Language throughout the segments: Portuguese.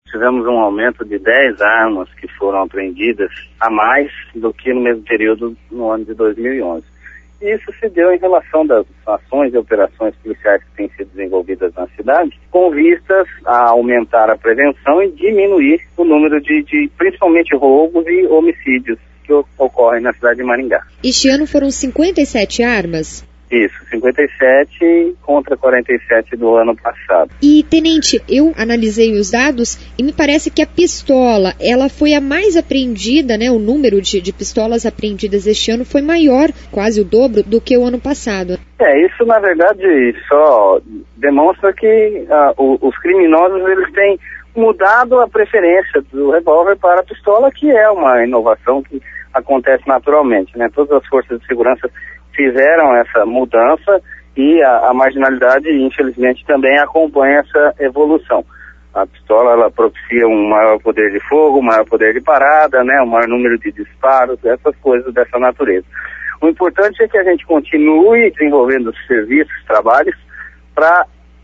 tivemos um aumento de 10 armas que foram apreendidas a mais do que no mesmo período no ano de 2011. E isso se deu em relação das ações e operações policiais que têm sido desenvolvidas na cidade, com vistas a aumentar a prevenção e diminuir o número de principalmente roubos e homicídios que ocorrem na cidade de Maringá. Este ano foram 57 armas? Isso, 57 contra 47 do ano passado. E, tenente, eu analisei os dados e me parece que a pistola, ela foi a mais apreendida, né? O número de pistolas apreendidas este ano foi maior, quase o dobro, do que o ano passado. Isso na verdade só demonstra que os criminosos eles têm mudado a preferência do revólver para a pistola, que é uma inovação que acontece naturalmente, né? Todas as forças de segurança fizeram essa mudança e a marginalidade, infelizmente, também acompanha essa evolução. A pistola, ela propicia um maior poder de fogo, um maior poder de parada, né, um maior número de disparos, essas coisas dessa natureza. O importante é que a gente continue desenvolvendo serviços, trabalhos, para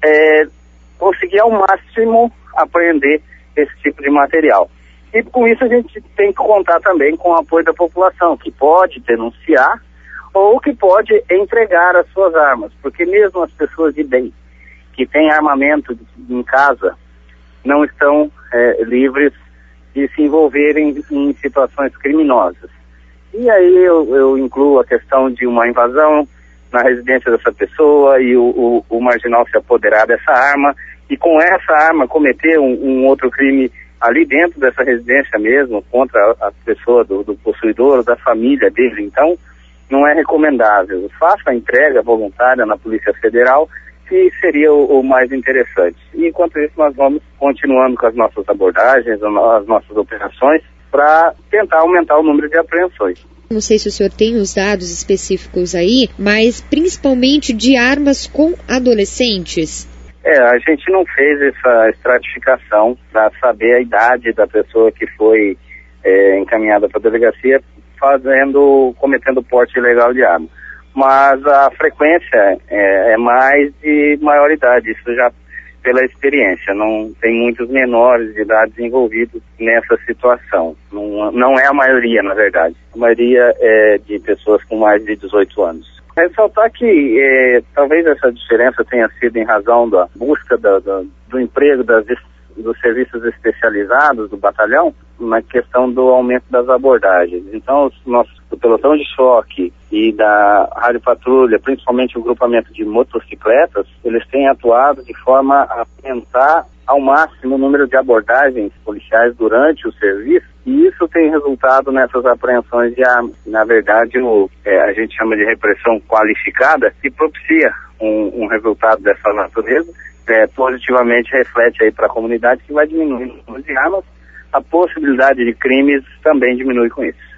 conseguir ao máximo apreender esse tipo de material. E com isso a gente tem que contar também com o apoio da população, que pode denunciar ou que pode entregar as suas armas, porque mesmo as pessoas de bem, que têm armamento em casa, não estão livres de se envolverem em situações criminosas. E aí eu incluo a questão de uma invasão na residência dessa pessoa e o marginal se apoderar dessa arma, e com essa arma cometer um outro crime ali dentro dessa residência mesmo, contra a pessoa do possuidor, da família dele. Então, não é recomendável. Faça a entrega voluntária na Polícia Federal, que seria o mais interessante. E, enquanto isso, nós vamos continuando com as nossas abordagens, as nossas operações, para tentar aumentar o número de apreensões. Não sei se o senhor tem os dados específicos aí, mas principalmente de armas com adolescentes. A gente não fez essa estratificação para saber a idade da pessoa que foi encaminhada para a delegacia cometendo porte ilegal de arma. Mas a frequência é mais de maior idade, isso já pela experiência. Não tem muitos menores de idade envolvidos nessa situação. Não é a maioria, na verdade. A maioria é de pessoas com mais de 18 anos. Ressaltar que talvez essa diferença tenha sido em razão da busca do emprego dos serviços especializados do batalhão, na questão do aumento das abordagens. Então, o pelotão de choque e da rádio patrulha, principalmente o grupamento de motocicletas, eles têm atuado de forma a aumentar ao máximo o número de abordagens policiais durante o serviço, e isso tem resultado nessas apreensões de armas. Na verdade, a gente chama de repressão qualificada, que propicia um resultado dessa natureza, positivamente reflete aí para a comunidade, que vai diminuindo o número de armas. A possibilidade de crimes também diminui com isso.